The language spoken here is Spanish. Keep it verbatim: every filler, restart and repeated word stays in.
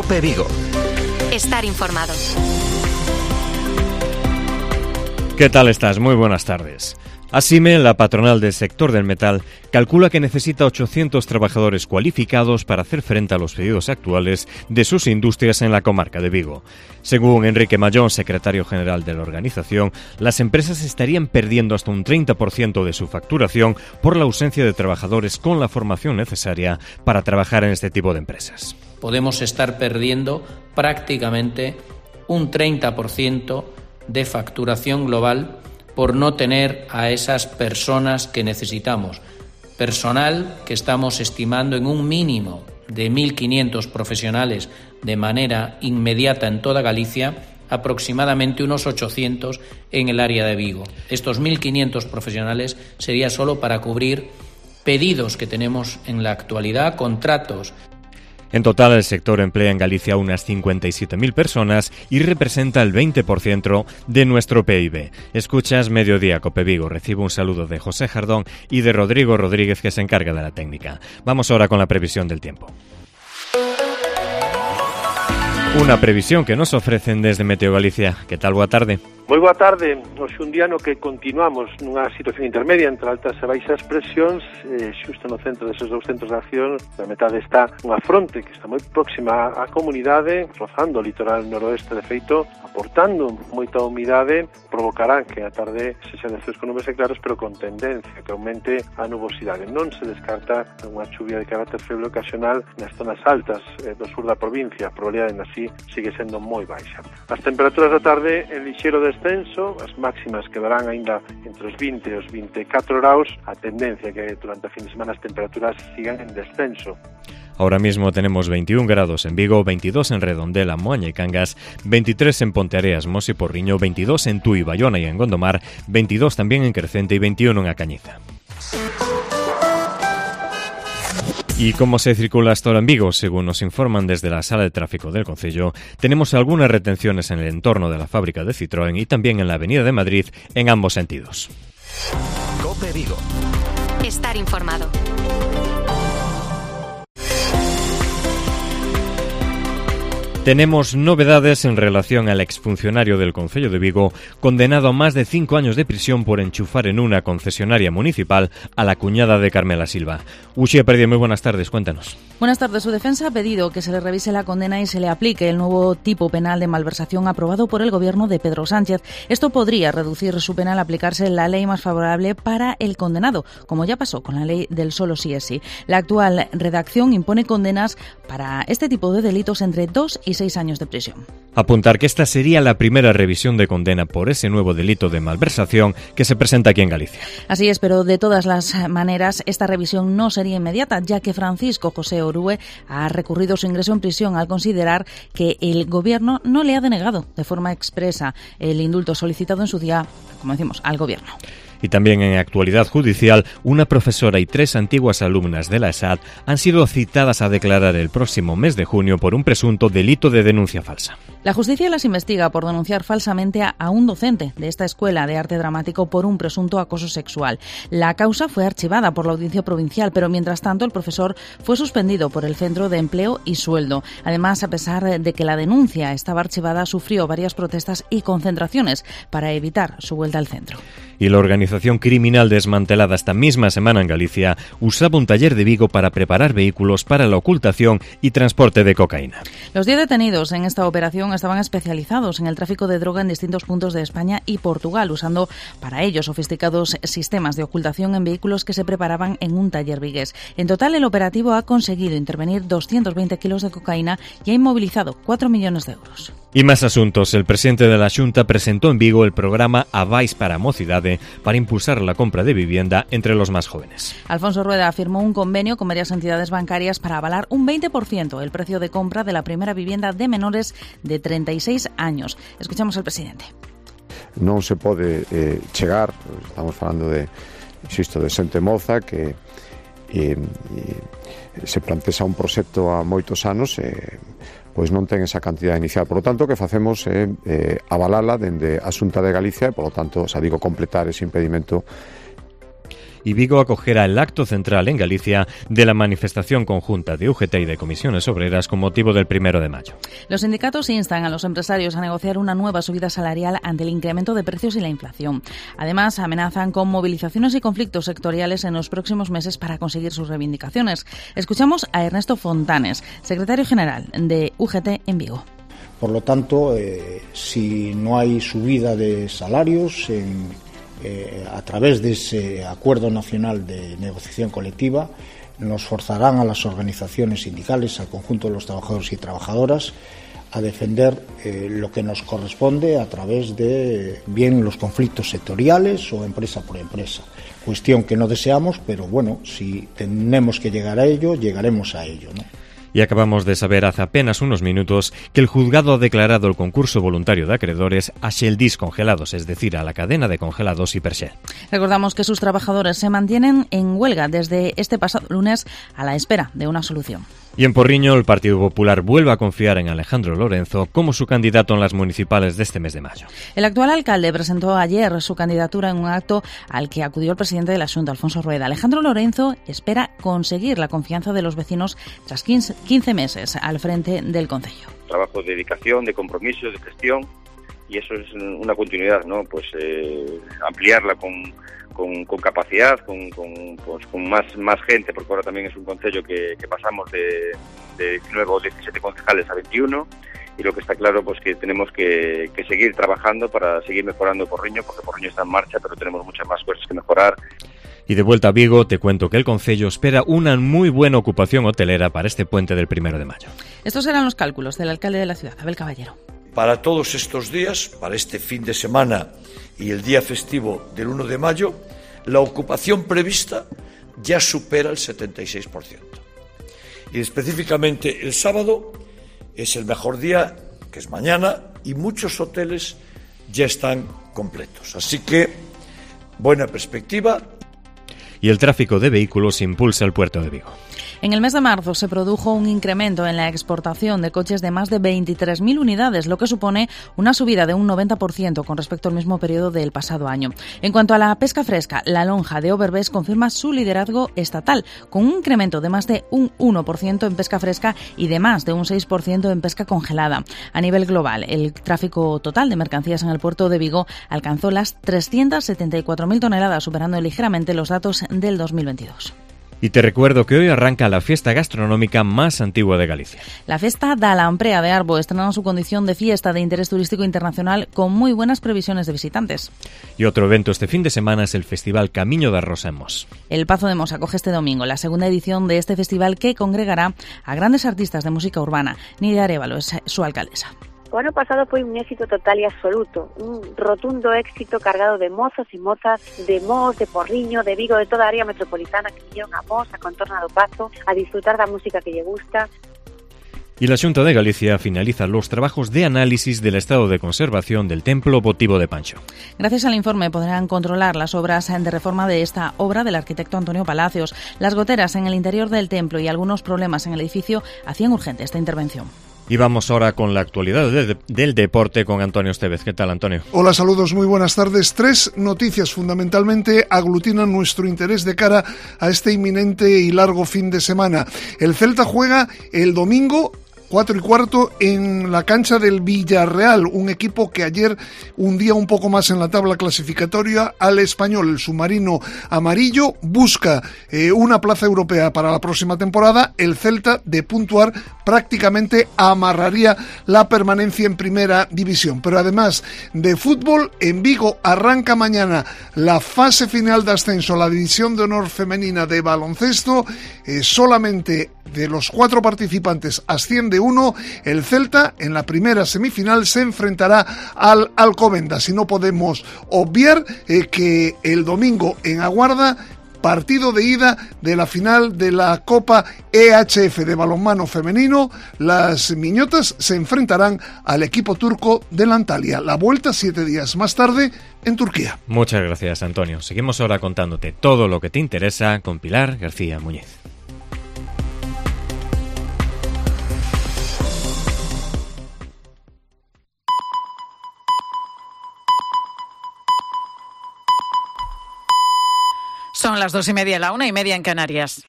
COPE Vigo. Estar informado. ¿Qué tal estás? Muy buenas tardes. Asime, la patronal del sector del metal, calcula que necesita ochocientos trabajadores cualificados para hacer frente a los pedidos actuales de sus industrias en la comarca de Vigo. Según Enrique Mayón, secretario general de la organización, las empresas estarían perdiendo hasta un treinta por ciento de su facturación por la ausencia de trabajadores con la formación necesaria para trabajar en este tipo de empresas. Podemos estar perdiendo prácticamente un treinta por ciento de facturación global por no tener a esas personas que necesitamos. Personal que estamos estimando en un mínimo de mil quinientos profesionales de manera inmediata en toda Galicia, aproximadamente unos ochocientos en el área de Vigo. Estos mil quinientos profesionales sería solo para cubrir pedidos que tenemos en la actualidad, contratos. En total, el sector emplea en Galicia unas cincuenta y siete mil personas y representa el veinte por ciento de nuestro P I B. Escuchas Mediodía Cope Vigo. Recibo un saludo de José Jardón y de Rodrigo Rodríguez, que se encarga de la técnica. Vamos ahora con la previsión del tiempo. Una previsión que nos ofrecen desde Meteo Galicia. ¿Qué tal? Boa tarde. Moi boa tarde. Hoxe un día no que continuamos nunha situación intermedia entre altas e baixas presións, eh, xusto no centro deses dous centros de acción. Na metade está unha fronte que está moi próxima á comunidade, rozando o litoral noroeste, de feito, aportando moita humidade, provocará que a tarde sexa de ceos con nubes e claros, pero con tendencia que aumente a nubosidade. Non se descarta unha chuvia de carácter feble ocasional nas zonas altas eh, do sur da provincia. A probabilidade en así sigue sendo moi baixa. As temperaturas da tarde en lixeiro descenso, as máximas quedarán aínda entre os vinte e os vinte e catro graus, a tendencia que durante a fin de semana as temperaturas sigan en descenso. Ahora mismo tenemos veintiún grados en Vigo, veintidós en Redondela, Moaña y Cangas, veintitrés en Ponteareas, Mos y Porriño, veintidós en Tui, Bayona y en Gondomar, veintidós también en Crecente y veintiuno en A Cañiza. ¿Y cómo se circula hasta ahora en Vigo? Según nos informan desde la sala de tráfico del concello, tenemos algunas retenciones en el entorno de la fábrica de Citroën y también en la avenida de Madrid en ambos sentidos. COPE Vigo. Estar informado. Tenemos novedades en relación al exfuncionario del Concello de Vigo, condenado a más de cinco años de prisión por enchufar en una concesionaria municipal a la cuñada de Carmela Silva. Uxía Perdía, muy buenas tardes, cuéntanos. Buenas tardes. Su defensa ha pedido que se le revise la condena y se le aplique el nuevo tipo penal de malversación aprobado por el gobierno de Pedro Sánchez. Esto podría reducir su pena al aplicarse la ley más favorable para el condenado, como ya pasó con la ley del solo sí es sí. La actual redacción impone condenas para este tipo de delitos entre dos y seis años de prisión. Apuntar que esta sería la primera revisión de condena por ese nuevo delito de malversación que se presenta aquí en Galicia. Así es, pero de todas las maneras esta revisión no sería inmediata, ya que Francisco José Orue ha recurrido su ingreso en prisión al considerar que el gobierno no le ha denegado de forma expresa el indulto solicitado en su día, como decimos, al gobierno. Y también en actualidad judicial, una profesora y tres antiguas alumnas de la ESAD han sido citadas a declarar el próximo mes de junio por un presunto delito de denuncia falsa. La justicia las investiga por denunciar falsamente a un docente de esta escuela de arte dramático por un presunto acoso sexual. La causa fue archivada por la Audiencia Provincial, pero mientras tanto el profesor fue suspendido por el Centro de Empleo y Sueldo. Además, a pesar de que la denuncia estaba archivada, sufrió varias protestas y concentraciones para evitar su vuelta al centro. Y la organización criminal desmantelada esta misma semana en Galicia usaba un taller de Vigo para preparar vehículos para la ocultación y transporte de cocaína. Los diez detenidos en esta operación estaban especializados en el tráfico de droga en distintos puntos de España y Portugal, usando para ello sofisticados sistemas de ocultación en vehículos que se preparaban en un taller vigués. En total, el operativo ha conseguido intervenir doscientos veinte kilos de cocaína y ha inmovilizado cuatro millones de euros. Y más asuntos. El presidente de la Xunta presentó en Vigo el programa Avais para a Mocidade para impulsar la compra de vivienda entre los más jóvenes. Alfonso Rueda firmó un convenio con varias entidades bancarias para avalar un veinte por ciento el precio de compra de la primera vivienda de menores de treinta y seis años. Escuchamos al presidente. Non se pode eh, chegar, estamos falando de, insisto, de xente moza que e, e, se plantexa un proxecto a moitos anos e eh, pois non ten esa cantidad inicial. Por lo tanto, o que facemos é eh, avalala dende a Xunta de Galicia e, por lo tanto, xa digo, completar ese impedimento. y Vigo acogerá el acto central en Galicia de la manifestación conjunta de U G T y de comisiones obreras con motivo del primero de mayo. Los sindicatos instan a los empresarios a negociar una nueva subida salarial ante el incremento de precios y la inflación. Además, amenazan con movilizaciones y conflictos sectoriales en los próximos meses para conseguir sus reivindicaciones. Escuchamos a Ernesto Fontanes, secretario general de U G T en Vigo. Por lo tanto, eh, si no hay subida de salarios en, eh, a través de ese acuerdo nacional de negociación colectiva, nos forzarán a las organizaciones sindicales, al conjunto de los trabajadores y trabajadoras, a defender eh, lo que nos corresponde a través de bien los conflictos sectoriales o empresa por empresa. Cuestión que no deseamos, pero bueno, si tenemos que llegar a ello, llegaremos a ello, ¿no? Y acabamos de saber hace apenas unos minutos que el juzgado ha declarado el concurso voluntario de acreedores a Sheldis Congelados, es decir, a la cadena de congelados Hipershell. Recordamos que sus trabajadores se mantienen en huelga desde este pasado lunes a la espera de una solución. Y en Porriño, el Partido Popular vuelve a confiar en Alejandro Lorenzo como su candidato en las municipales de este mes de mayo. El actual alcalde presentó ayer su candidatura en un acto al que acudió el presidente de la Xunta, Alfonso Rueda. Alejandro Lorenzo espera conseguir la confianza de los vecinos tras quince meses al frente del concello. Trabajo de dedicación, de compromiso, de gestión, y eso es una continuidad, ¿no? Pues eh, ampliarla con... Con, con capacidad, con, con, pues, con más, más gente, porque ahora también es un concello que, que pasamos de, de diecinueve o diecisiete concejales a veintiuno, y lo que está claro pues que tenemos que, que seguir trabajando para seguir mejorando Porriño, porque Porriño está en marcha, pero tenemos muchas más cosas que mejorar. Y de vuelta a Vigo, te cuento que el concello espera una muy buena ocupación hotelera para este puente del primero de mayo. Estos eran los cálculos del alcalde de la ciudad, Abel Caballero. Para todos estos días, para este fin de semana y el día festivo del uno de mayo, la ocupación prevista ya supera el setenta y seis por ciento. Y específicamente el sábado es el mejor día, que es mañana, y muchos hoteles ya están completos. Así que, buena perspectiva. Y el tráfico de vehículos impulsa el puerto de Vigo. En el mes de marzo se produjo un incremento en la exportación de coches de más de veintitrés mil unidades, lo que supone una subida de un noventa por ciento con respecto al mismo periodo del pasado año. En cuanto a la pesca fresca, la lonja de Overbest confirma su liderazgo estatal, con un incremento de más de un uno por ciento en pesca fresca y de más de un seis por ciento en pesca congelada. A nivel global, el tráfico total de mercancías en el puerto de Vigo alcanzó las trescientas setenta y cuatro mil toneladas, superando ligeramente los datos del dos mil veintidós. Y te recuerdo que hoy arranca la fiesta gastronómica más antigua de Galicia. La Festa da Lamprea de Arbo estrena su condición de fiesta de interés turístico internacional con muy buenas previsiones de visitantes. Y otro evento este fin de semana es el Festival Camiño da Rosa en Mos. El Pazo de Mos acoge este domingo la segunda edición de este festival que congregará a grandes artistas de música urbana. Nidia Arévalo es su alcaldesa. O ano pasado foi un éxito total e absoluto, un rotundo éxito cargado de mozos e mozas de Mos, de Porriño, de Vigo, de toda a área metropolitana que viñeron a Mos, a contorna do Pazo, a disfrutar da música que lle gusta. Y la Xunta de Galicia finaliza los trabajos de análisis del estado de conservación del templo votivo de Pancho. Gracias al informe podrán controlar las obras de reforma de esta obra del arquitecto Antonio Palacios. Las goteras en el interior del templo y algunos problemas en el edificio hacían urgente esta intervención. Y vamos ahora con la actualidad de, de, del deporte con Antonio Estevez. ¿Qué tal, Antonio? Hola, saludos, muy buenas tardes. Tres noticias fundamentalmente aglutinan nuestro interés de cara a este inminente y largo fin de semana. El Celta juega el domingo cuatro y cuarto en la cancha del Villarreal, un equipo que ayer hundía un poco más en la tabla clasificatoria al Español. El submarino amarillo busca eh, una plaza europea para la próxima temporada. El Celta, de puntuar, prácticamente amarraría la permanencia en primera división. Pero además de fútbol, en Vigo arranca mañana la fase final de ascenso a la división de honor femenina de baloncesto. Eh, solamente de los cuatro participantes asciende uno. El Celta en la primera semifinal se enfrentará al Alcobendas. Y no podemos obviar eh, que el domingo en Aguarda, partido de ida de la final de la Copa E H F de balonmano femenino, las miñotas se enfrentarán al equipo turco del Antalya. La vuelta siete días más tarde en Turquía. Muchas gracias, Antonio. Seguimos ahora contándote todo lo que te interesa con Pilar García Muñiz. Son Son las dos y media, la una y media en Canarias.